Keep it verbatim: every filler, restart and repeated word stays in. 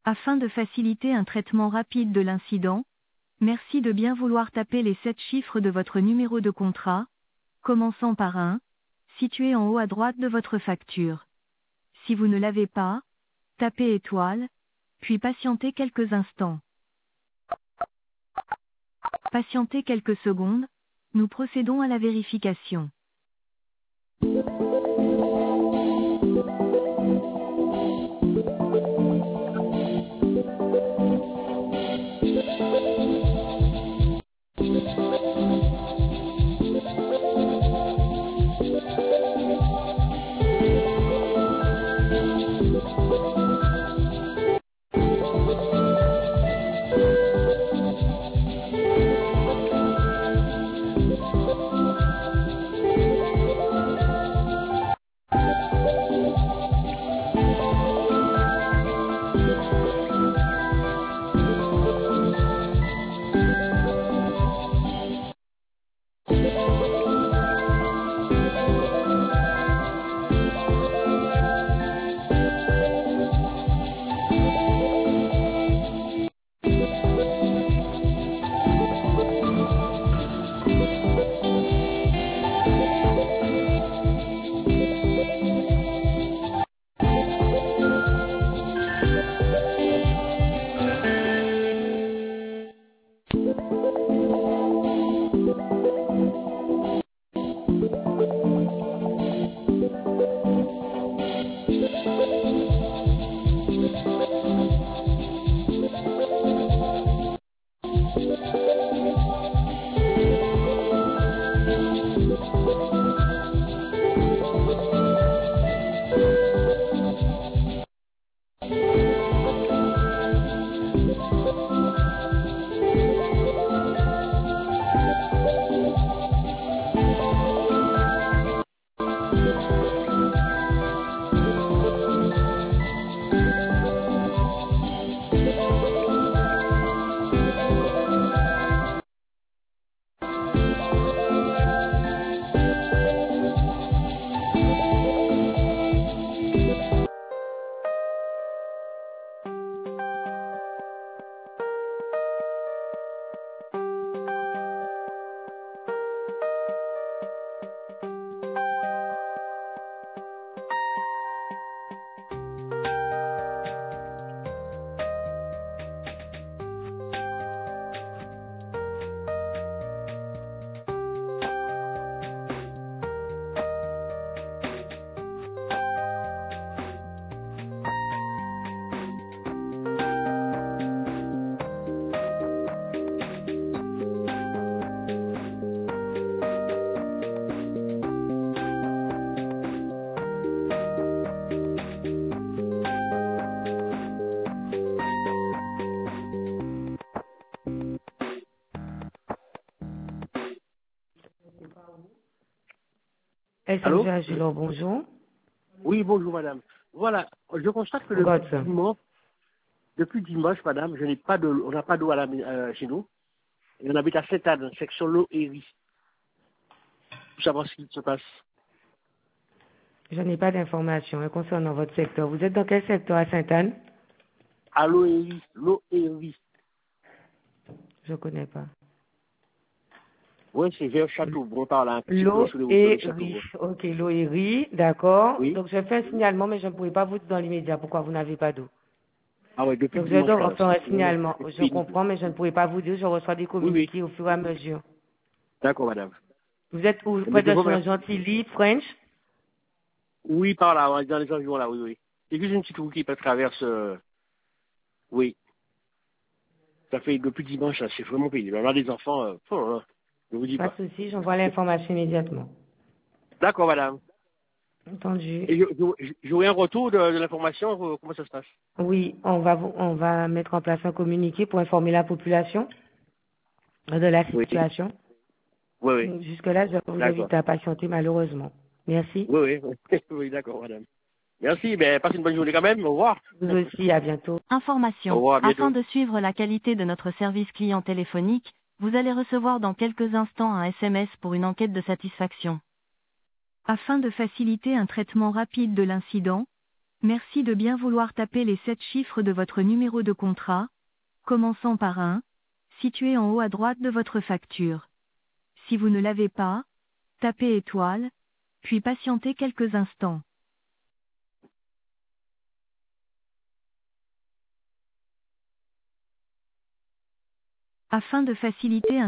Afin de faciliter un traitement rapide de l'incident, merci de bien vouloir taper les sept chiffres de votre numéro de contrat, commençant par un, situé en haut à droite de votre facture. Si vous ne l'avez pas, tapez étoile, puis patientez quelques instants. Patientez quelques secondes, nous procédons à la vérification. Allô? S M G Agilor, bonjour. Oui, bonjour madame. Voilà, je constate que Regarde depuis ça. dimanche, depuis dimanche, madame, je n'ai pas de, on n'a pas d'eau à la, euh, chez nous. Et on habite à Sainte-Anne, section l'eau et riz. Pour savoir ce qui se passe. Je n'ai pas d'informations hein, concernant votre secteur. Vous êtes dans quel secteur à Sainte-Anne? À l'eau et riz, l'eau et riz. Je ne connais pas. Oui, c'est vers Châteaubrun, par là, un petit peu L'eau sur les routes et de riz. Châteaubrun. Ok, l'eau et riz, d'accord. Oui. Donc je fais un signalement, mais je ne pourrai pas vous dire dans l'immédiat pourquoi vous n'avez pas d'eau. Ah ouais, depuis Donc je dimanche, dois madame. faire un C'est vraiment signalement. c'est Je pénible. comprends, mais je ne pourrai pas vous dire. Je reçois des Oui, oui. communiqués au fur et à mesure. D'accord, madame. Vous êtes où? Mais Près je de vous Saint remercie. Gentilly, French? Oui, par là, ouais, dans les environs là, oui, oui. C'est juste une petite route qui traverse, euh, oui. Ça fait depuis dimanche, là, c'est vraiment pénible. Alors des enfants, euh, oh, là, je vous dis Pas de pas. souci, j'envoie l'information immédiatement. D'accord, madame. Entendu. Et je- je- j'aurai un retour de, de l'information, euh, comment ça se passe? Oui, on va vous, on va mettre en place un communiqué pour informer la population de la Oui, situation. oui, oui. Jusque-là, je vous D'accord. invite à patienter malheureusement. Merci. Oui, oui, oui, oui, d'accord, madame. Merci, ben, passez une bonne journée quand même. Au revoir. Vous aussi, à bientôt. Au Information. revoir, à Afin bientôt. de suivre la qualité de notre service client téléphonique, vous allez recevoir dans quelques instants un S M S pour une enquête de satisfaction. Afin de faciliter un traitement rapide de l'incident, Merci de bien vouloir taper les sept chiffres de votre numéro de contrat, commençant par un, situé en haut à droite de votre facture. Si vous ne l'avez pas, tapez étoile, puis patientez quelques instants. Afin de faciliter un